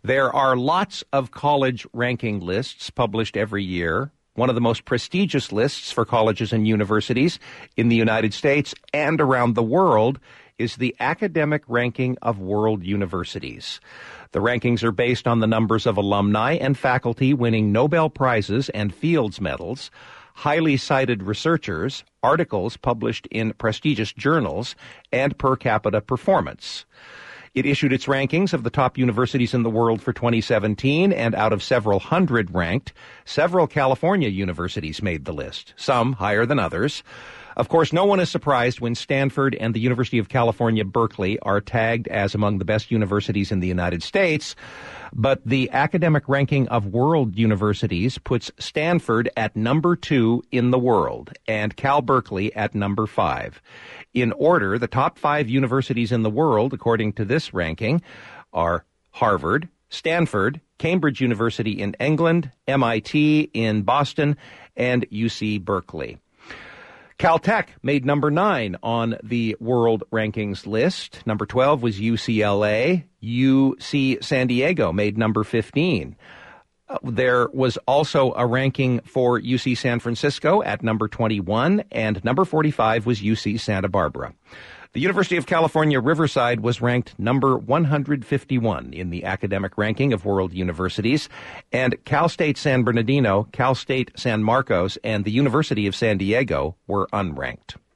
There are lots of college ranking lists published every year. One of the most prestigious lists for colleges and universities in the United States and around the world is the Academic Ranking of World Universities. The rankings are based on the numbers of alumni and faculty winning Nobel Prizes and Fields Medals, highly cited researchers, articles published in prestigious journals, and per capita performance. It issued its rankings of the top universities in the world for 2017, and out of several hundred ranked, several California universities made the list, some higher than others. Of course, no one is surprised when Stanford and the University of California, Berkeley are tagged as among the best universities in the United States, but the Academic Ranking of World Universities puts Stanford at number 2 in the world and Cal Berkeley at number 5. In order, the top 5 universities in the world, according to this ranking, are Harvard, Stanford, Cambridge University in England, MIT in Boston, and UC Berkeley. Caltech made number 9 on the world rankings list. Number 12 was UCLA. UC San Diego made number 15. There was also a ranking for UC San Francisco at number 21, and number 45 was UC Santa Barbara. The University of California, Riverside was ranked number 151 in the academic ranking of world universities, and Cal State San Bernardino, Cal State San Marcos, and the University of San Diego were unranked.